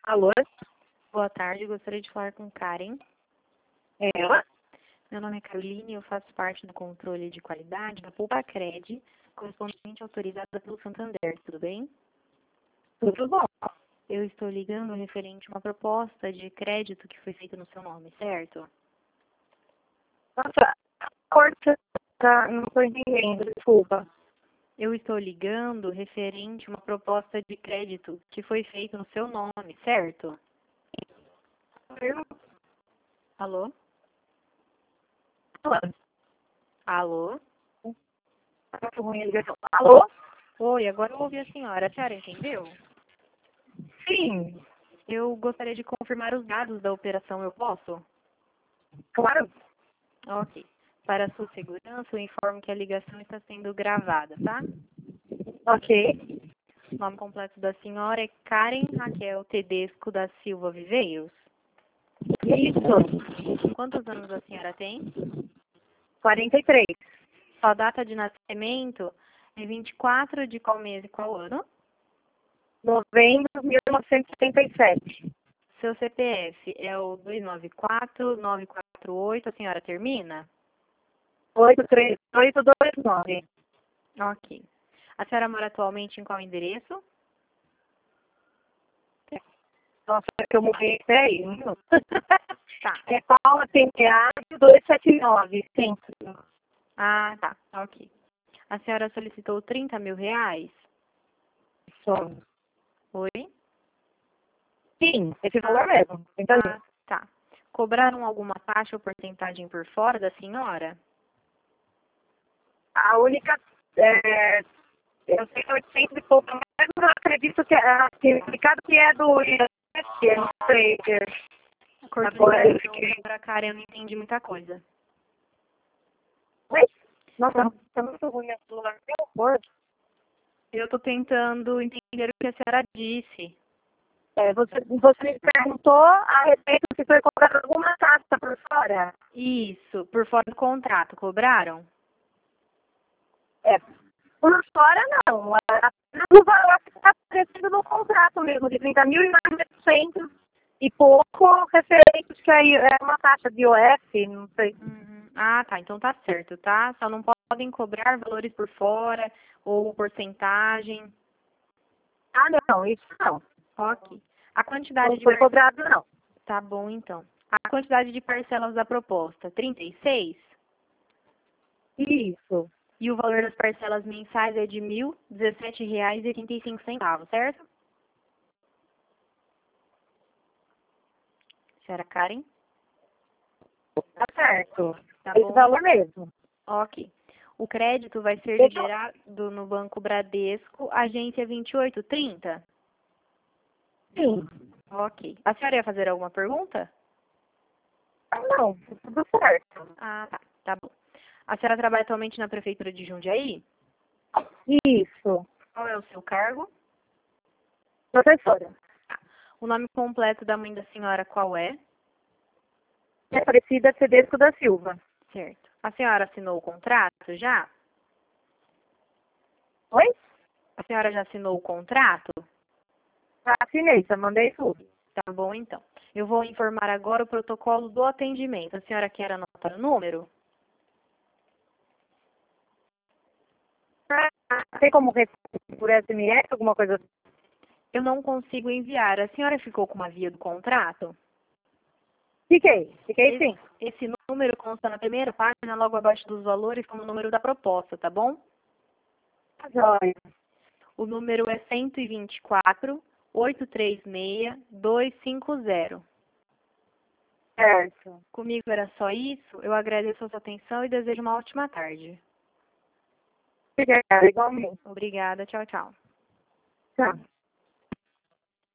Alô? Boa tarde, gostaria de falar com Karen. É ela? Meu nome é Caroline e eu faço parte do controle de qualidade da Pulpacred, correspondente autorizada pelo Santander, tudo bem? Tudo bom. Eu estou ligando referente a uma proposta de crédito que foi feita no seu nome, certo? Nossa, corta, tá? Não estou entendendo, desculpa. Eu estou ligando referente a uma proposta de crédito que foi feita no seu nome, certo? Alô? Alô? Muito ruim a ligação. Alô? Oi, agora eu ouvi a senhora. A senhora entendeu? Sim, Eu gostaria de confirmar os dados da operação, eu posso? claro. Ok. Para a sua segurança, eu informo que a ligação está sendo gravada, tá? Ok. O nome completo da senhora é Karen Raquel Tedesco da Silva Viveiros. Isso. Quantos anos a senhora tem? 43. Sua data de nascimento é 24 de qual mês e qual ano? Novembro de 1977. Seu CPF é o 294-948, a senhora termina? 83829. Ok. A senhora mora atualmente em qual endereço? Nossa, é que eu morri até aí. Tá. É Paula Penteado 279, centro. Ah, tá. Ok. A senhora solicitou 30 mil reais? Só. Oi? Sim, esse valor mesmo. Ah, tá. Cobraram alguma taxa ou porcentagem por fora da senhora? A única, eu sei que é 800 e pouco, mas eu acredito que é certificado que é do INSS, eu não sei. Cortou a Agora eu ligação, fiquei... doutora Karen, eu não entendi muita coisa. Oi? Nossa, tá muito ruim a celular, que horror. Eu estou tentando entender o que a senhora disse. Você me perguntou a respeito se foi cobrado alguma taxa por fora. Isso, por fora do contrato, cobraram? É, por fora não, apenas o valor que está aparecendo no contrato mesmo, de 30.900 e pouco referente que aí é uma taxa de IOF, não sei. Uhum. Ah, tá, então tá certo, tá? Só não podem cobrar valores por fora ou porcentagem. Ah, não, isso não. Ok. A quantidade Não de foi cobrado, não. Tá bom, então. A quantidade de parcelas da proposta, 36? Isso. E o valor das parcelas mensais é de R$ 1.017,85, certo? Senhora Karen? Tá certo. Tá Esse bom. valor mesmo. Ok. O crédito vai ser Deixa eu... liberado no Banco Bradesco, agência 2830? Sim. Ok. A senhora ia fazer alguma pergunta? Ah, não, tudo certo. Ah, tá. Tá bom. A senhora trabalha atualmente na Prefeitura de Jundiaí? Isso. Qual é o seu cargo? Professora. O nome completo da mãe da senhora qual é? É Aparecida Tedesco da Silva. Certo. A senhora assinou o contrato já? Oi? A senhora já assinou o contrato? Assinei, já mandei tudo. Tá bom, então. Eu vou informar agora o protocolo do atendimento. A senhora quer anotar o número? Tem como receber por SMS, alguma coisa assim? Eu não consigo enviar. A senhora ficou com uma via do contrato? Fiquei sim. Esse número consta na primeira página, logo abaixo dos valores, como o número da proposta, tá bom? Tá joia. O número é 124-836-250. Certo. Comigo era só isso. Eu agradeço a sua atenção e desejo uma ótima tarde. Obrigada, igualmente. Obrigada. Tchau, tchau. Tchau.